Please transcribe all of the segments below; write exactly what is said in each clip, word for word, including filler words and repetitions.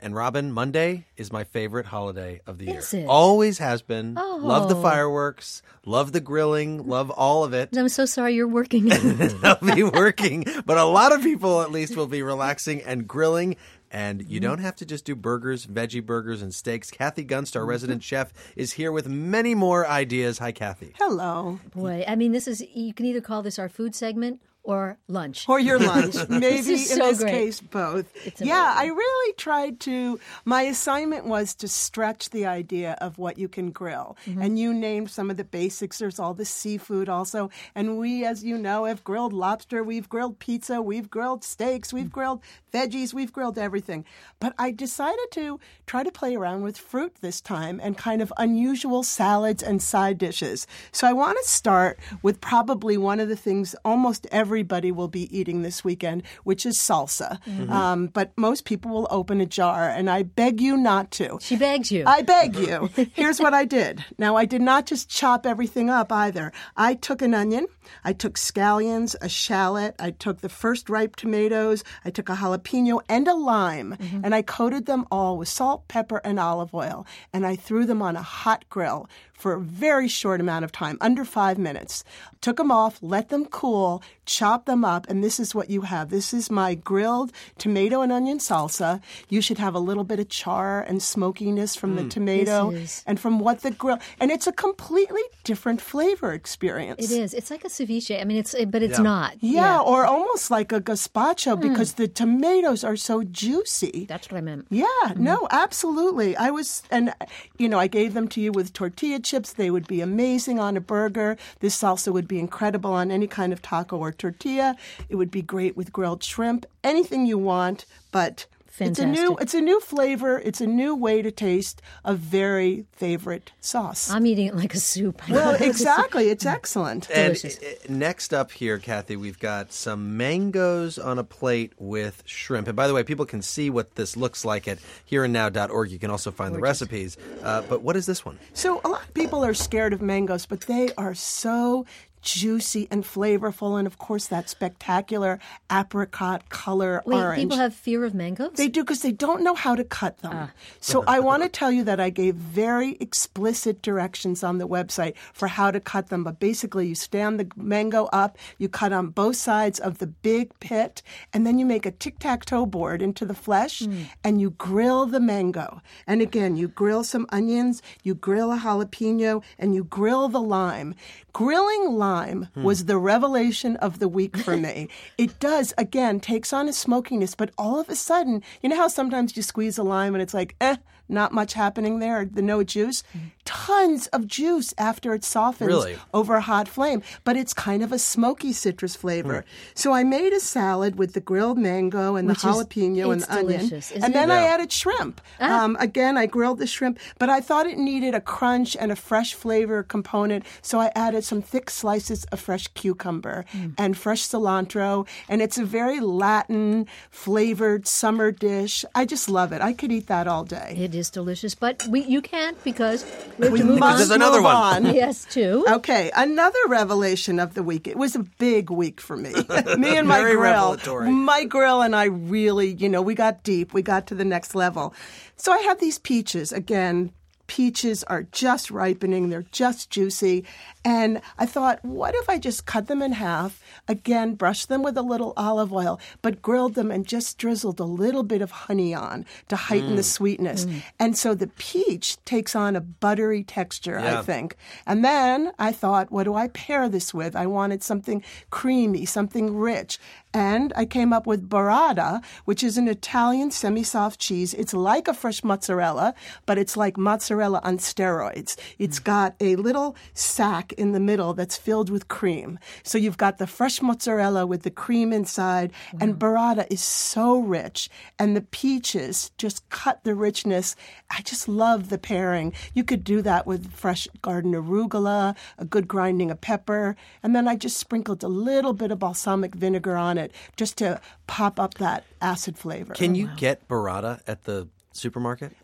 And Robin, Monday is my favorite holiday of the Is year. it? Always has been. Oh. Love the fireworks. Love the grilling. Love all of it. I'm so sorry you're working. I'll be working, but a lot of people at least will be relaxing and grilling. And you don't have to just do burgers, veggie burgers, and steaks. Kathy Gunst, our resident chef, is here with many more ideas. Hi, Kathy. Hello. Boy, I mean, this is, you can either call this our food segment or lunch. Or your lunch. Maybe This is in so this great. case, both. It's Yeah, I amazing. really tried to, my assignment was to stretch the idea of what you can grill. Mm-hmm. And you named some of the basics. There's all the seafood also. And we, as you know, have grilled lobster, we've grilled pizza, we've grilled steaks, we've grilled veggies, we've grilled everything. But I decided to try to play around with fruit this time and kind of unusual salads and side dishes. So I want to start with probably one of the things almost everybody will be eating this weekend, which is salsa. Mm-hmm. Um, but most people will open a jar, and I beg you not to. She begs you. I beg you. Here's what I did. Now, I did not just chop everything up either. I took an onion, I took scallions, a shallot, I took the first ripe tomatoes, I took a jalapeno and a lime, Mm-hmm. and I coated them all with salt, pepper, and olive oil, and I threw them on a hot grill for a very short amount of time, under five minutes. Took them off, let them cool, chopped them up, and this is what you have. This is my grilled tomato and onion salsa. You should have a little bit of char and smokiness from the tomato This is- and from what the grill, and it's a completely different flavor experience. It is. It's like a ceviche. I mean, it's but it's Yeah. not. Yeah, or almost like a gazpacho because the tomatoes are so juicy. That's what I meant. Yeah, no, absolutely. I was, and, you know, I gave them to you with tortilla chips. They would be amazing on a burger. This salsa would be incredible on any kind of taco or tortilla. It would be great with grilled shrimp, anything you want, but it's a new, Fantastic. it's a new flavor. It's a new way to taste a very favorite sauce. I'm eating it like a soup. Well, exactly. It's excellent. And Delicious. uh, next up here, Kathy, we've got some mangoes on a plate with shrimp. And by the way, people can see what this looks like at here and now dot org. You can also find the recipes. Uh, but what is this one? So a lot of people are scared of mangoes, but they are so juicy and flavorful, and of course that spectacular apricot color Wait, orange. people have fear of mangoes? They do because they don't know how to cut them. So I want to tell you that I gave very explicit directions on the website for how to cut them. But basically, you stand the mango up, you cut on both sides of the big pit, and then you make a tic-tac-toe board into the flesh, and you grill the mango. And again, you grill some onions, you grill a jalapeno, and you grill the lime. Grilling lime was the revelation of the week for me. It does, again, takes on a smokiness, but all of a sudden, you know how sometimes you squeeze a lime and it's like, eh, not much happening there, the no juice? Tons of juice after it softens Really? over a hot flame, but it's kind of a smoky citrus flavor. So I made a salad with the grilled mango and Which the is- jalapeno and it's the onion. delicious, isn't And then it? I Yeah. added shrimp. Ah. Um, again, I grilled the shrimp, but I thought it needed a crunch and a fresh flavor component, so I added some thick slices of fresh cucumber Mm. and fresh cilantro, and it's a very Latin flavored summer dish. I just love it. I could eat that all day. It is delicious, but we you can't because we have We to move must There's on. another move one. on. Yes, too. Okay, another revelation of the week. It was a big week for me. me and my Very grill. revelatory. My grill and I really, you know, we got deep. We got to the next level. So I have these peaches. Again, peaches are just ripening. They're just juicy. And I thought, what if I just cut them in half, again, brushed them with a little olive oil, but grilled them and just drizzled a little bit of honey on to heighten the sweetness. And so the peach takes on a buttery texture, Yeah. I think. And then I thought, what do I pair this with? I wanted something creamy, something rich. And I came up with burrata, which is an Italian semi-soft cheese. It's like a fresh mozzarella, but it's like mozzarella on steroids. It's got a little sack in the middle that's filled with cream. So you've got the fresh mozzarella with the cream inside, and burrata is so rich. And the peaches just cut the richness. I just love the pairing. You could do that with fresh garden arugula, a good grinding of pepper, and then I just sprinkled a little bit of balsamic vinegar on it just to pop up that acid flavor. Can you get burrata at the supermarket?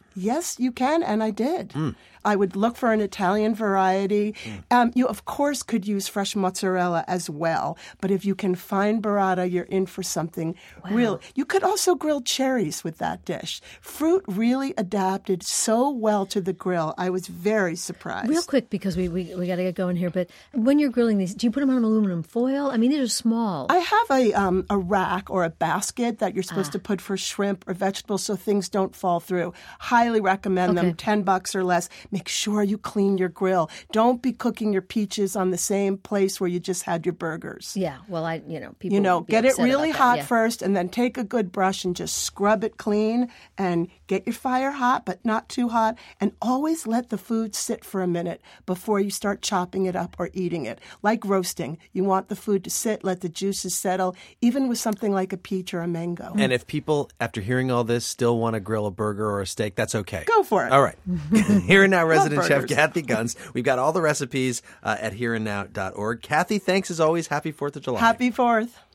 Yes, you can, and I did. Mm. I would look for an Italian variety. Mm. Um, you, of course, could use fresh mozzarella as well, but if you can find burrata, you're in for something wow. real. You could also grill cherries with that dish. Fruit really adapted so well to the grill. I was very surprised. Real quick, because we, we, we got to get going here, but when you're grilling these, do you put them on aluminum foil? I mean, these are small. I have a um, a rack or a basket that you're supposed ah. to put for shrimp or vegetables so things don't fall through. Highly recommend okay. them, ten bucks or less. Make sure you clean your grill. Don't be cooking your peaches on the same place where you just had your burgers. Yeah, well, I, you know, people You know, would be get it upset really about hot that, yeah. first and then take a good brush and just scrub it clean and get your fire hot, but not too hot. And always let the food sit for a minute before you start chopping it up or eating it. Like roasting, you want the food to sit, let the juices settle, even with something like a peach or a mango. And if people, after hearing all this, still want to grill a burger or a steak, that's okay. Go for it. All right. Here and Now resident chef burgers. Kathy Gunst. We've got all the recipes uh, at here and now dot org. Kathy, thanks as always. Happy fourth of July. Happy fourth.